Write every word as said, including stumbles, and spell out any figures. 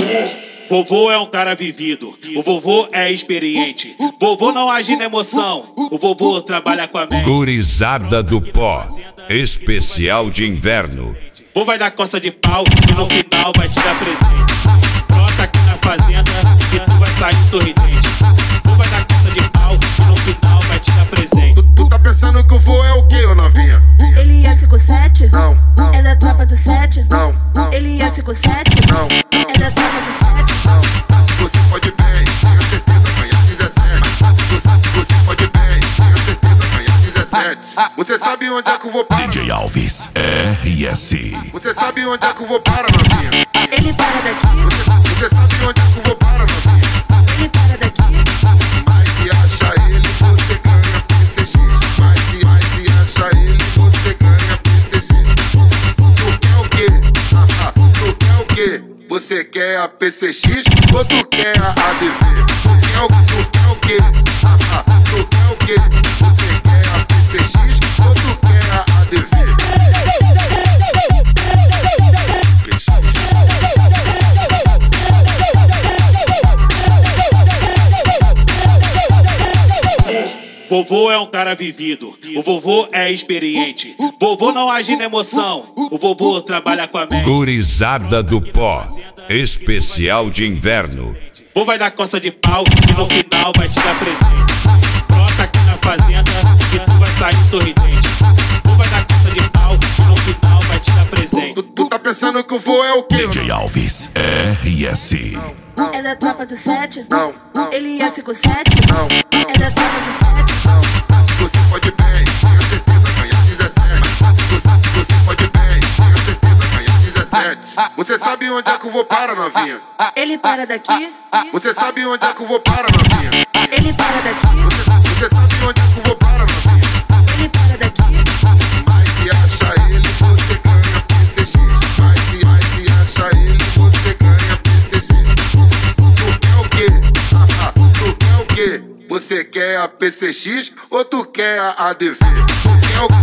Vovô é um cara vivido, o vovô é experiente. Vovô não age na emoção, o vovô trabalha com a mente. Gurizada do Pó, especial de inverno. Vô vai dar costa de pau e no final vai te dar presente. Brota aqui na fazenda e tu vai sair sorridente. Vô vai dar costa de pau e no final vai te dar presente. Tu, tu tá pensando que o vô é o que, ô novinha? Ele é cinco sete? Não, não. É da tropa do sete? Não, não. Ele é cinco sete? Não, não. É da tropa do sete? Não. Se você fode bem, tenha certeza ganhar dezessete. Se você, se você fode bem, tenha certeza ganhar dezessete. Você sabe onde é que eu vou parar? D J Alves, R S. Você sabe onde é que eu vou parar, novinha? Ele para daqui? Você, você sabe onde é que eu vou parar, novinha? Ele para daqui? Mas se acha ele, você ganha P C X. Mas se, mas se acha ele, você ganha P C X. Tu quer o quê? Ah, ah, tu quer o quê? Você quer a P C X ou tu quer a A D V? Tu quer o, tu quer o quê? Ah, ah, tu quer o quê? Você quer a P C X ou tu quer a A D V? Vovô é um cara vivido, o vovô é experiente. Vovô não age na emoção, o vovô trabalha com a mente. Gurizada do Pó, especial de inverno. Vô vai dar costa de pau e no final vai te dar presente. Brota aqui na fazenda e tu vai sair sorridente. Vô vai dar costa de pau e no final vai te dar presente. Tu, tu tá pensando que o vô é o quê? D J Alves, R S. É da tropa do sete? Não, não. Ele é cinco sete? Não, não. É da tropa do sete? Não. Se você fode bem, tenha certeza ganhar dezessete. Se você, se você fode bem, tenha certeza ganhar dezessete. Você sabe onde é que eu vou parar, novinha? Ele para daqui? Você sabe onde é que eu vou parar, novinha? Ele para daqui? Você, você sabe onde é que eu vou parar, novinha? Ele para daqui? Mas se acha ele, você ganha P C X. Mas se, mas se acha ele, você ganha P C X. Tu quer o quê? Ah, ah, tu quer o quê? Você quer a P C X ou tu quer a A D V? Tu quer o